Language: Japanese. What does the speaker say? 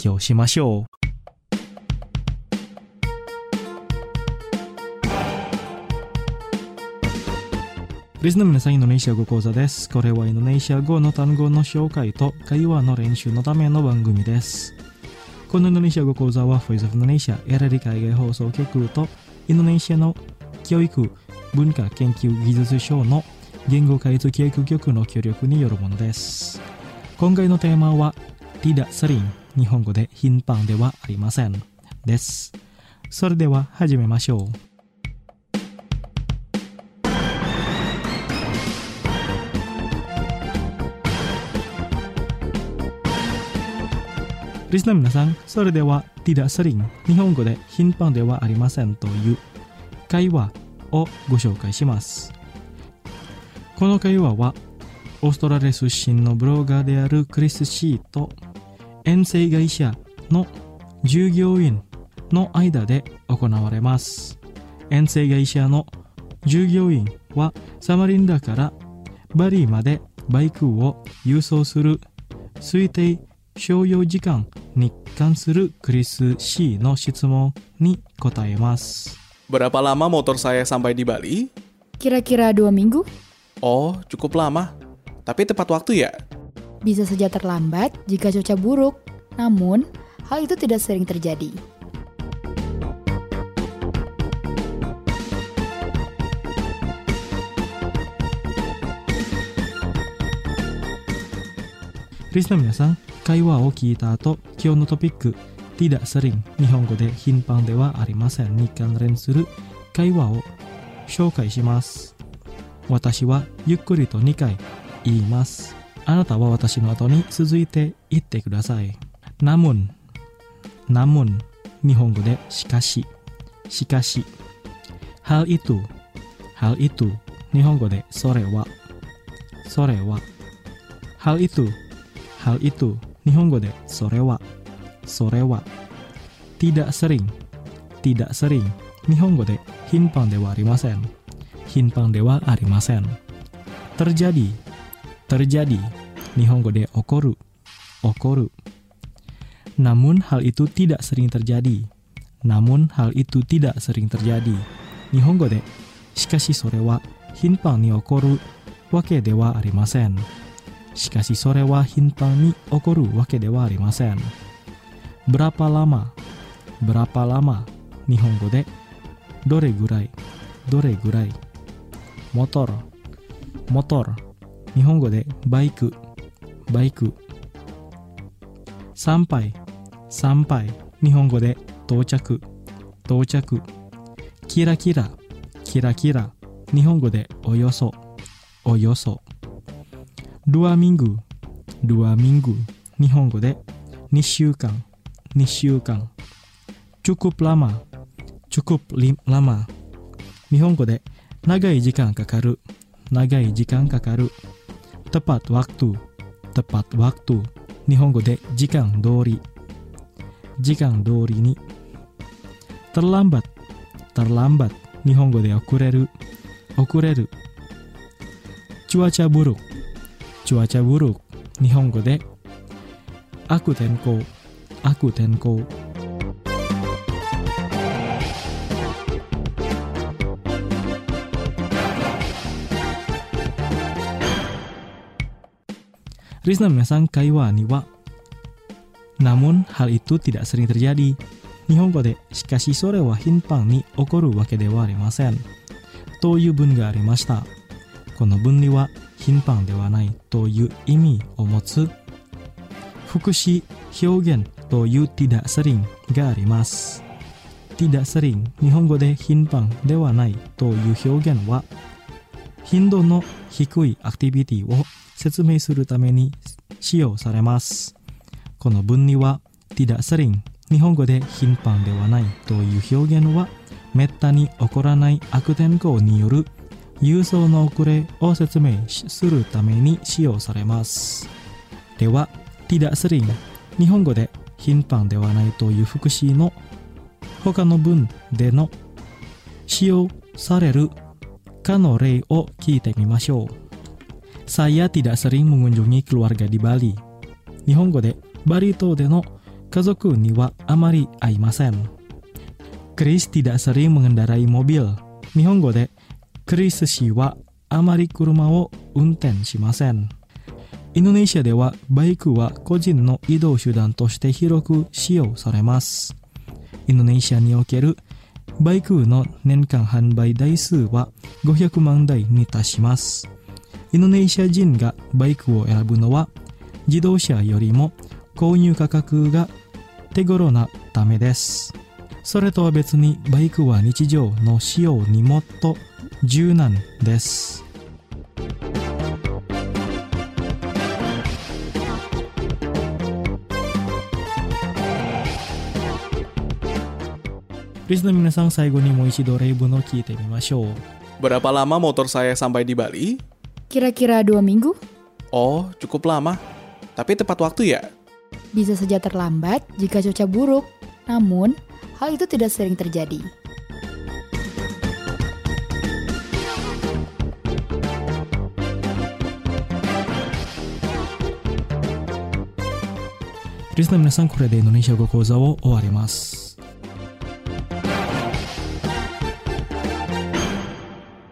強しましょう。リスナーの皆さん、インドネシア語講座です。これはインドネシア語の単語の紹介と会話の練習のための番組です。このインドネシア語講座は Voice of Indonesia エラリ海外放送局とインドネシアの教育文化研究技術省の言語開発教育局の協力によるものです。今回のテーマはtidak sering、日本語で頻繁ではありませんです。それでは始めましょう。リスナーの皆さん、それではtidak sering、日本語で頻繁ではありませんという会話をご紹介します。この会話はオーストラリア出身のブロガーであるクリス・シーと遠征会社の従業員の間で行われます。遠征会社の従業員はサマリンダからバリまでバイクを輸送する推定所要時間に関するクリス・シーの質問に答えます。 Berapa lama motor saya sampai di Bali? Kira-kira 2 minggu? Oh, cukup lama. Tapi tepat waktu ya? Bisa saja terlambat jika cuaca buruk, namun hal itu tidak sering terjadi. Listener 皆さん、会話を聞いた後、今日のトピックtidak sering、日本語で頻繁ではありませんに関連する会話を紹介します。私はゆっくりと2回言います。あなたは私の後に続いて言ってください。namun、日本語でしかし。hal itu、日本語でそれは。hal itu、日本語でそれは。tidak sering、日本語で頻繁ではありません。terjadi、日本語で起こる。namun hal itu tidak sering terjadi、日本語でしかしそれは頻繁に起こるわけではありません。berapa lama、日本語でどれぐらい。motor、日本語でバイク。sampai、日本語で到着。キラキラ、日本語でおよそ。dua minggu、日本語で2週間。cukup lama、日本語で長い時間かかる。tepat waktu、日本語で時間通りに。terlambat、日本語で遅れる。cuaca buruk、日本語で悪天候。リスナーの皆さん、会話にはnamun hal itu tidak sering terjadi、日本語でしかしそれは頻繁に起こるわけではありませんという文がありました。この文には頻繁ではないという意味を持つ副詞表現というtidak seringがあります。tidak sering、日本語で頻繁ではないという表現は頻度の低いアクティビティを説明するために使用されます。この文にはtidak sering、日本語で頻繁ではないという表現はめったに起こらない悪天候による輸送の遅れを説明するために使用されます。ではtidak sering、日本語で頻繁ではないという副詞の他の文での使用されるかの例を聞いてみましょう。Saya tidak sering mengunjungi keluarga di Bali。日本語でバリ島での家族にはあまり合いません。クリス tidak sering mengendarai mobil。日本語でクリス氏はあまり車を運転しません。インドネシアではバイクは個人の移動手段として広く使用されます。インドネシアにおけるバイクの年間販売台数は500万台に達します。インドネシア人がバイクを選ぶのは自動車よりも購入価格が手頃なためです。それとは別にバイクは日常の使用にもっと柔軟です。リスナーの皆さん、最後にもう一度例文を聞いてみましょう。 Berapa lama motor saya sampai di Bali? Kira-kira 2 minggu? Oh, cukup lama. Tapi tepat waktu ya? Bisa saja terlambat jika cuaca buruk. Namun, hal itu tidak sering terjadi. Listener 皆さん、これでインドネシア語講座を終わります。